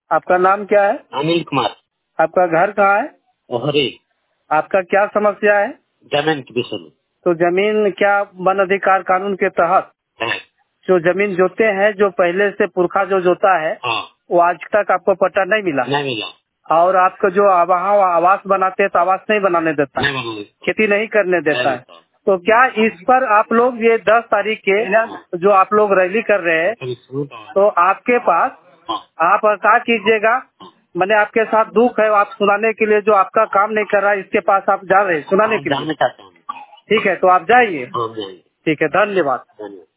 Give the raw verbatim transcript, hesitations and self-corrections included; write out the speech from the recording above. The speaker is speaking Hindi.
आपका नाम क्या है? अनिल कुमार। आपका घर कहाँ है? ओहरी। आपका क्या समस्या है? जमीन के विषय में। तो जमीन क्या वन अधिकार कानून के तहत है। जो जमीन जोते हैं, जो पहले से पुरखा जो जोता है, हाँ। वो आज तक आपको पट्टा नहीं मिला? नहीं मिला। और आपको जो वहाँ आवास बनाते हैं तो आवास नहीं बनाने देता है, नहीं खेती नहीं करने देता नहीं है। तो क्या इस पर आप लोग ये दस तारीख के जो आप लोग रैली कर रहे हैं, तो आपके पास आप क्या कीजिएगा, मैंने आपके साथ दुख है, आप सुनाने के लिए जो आपका काम नहीं कर रहा है, इसके पास आप जा रहे हैं सुनाने के लिए। जाना चाहते हैं। ठीक है, तो आप जाइए। हाँ, जाएंगे। ठीक है, धन्यवाद। धन्यवाद।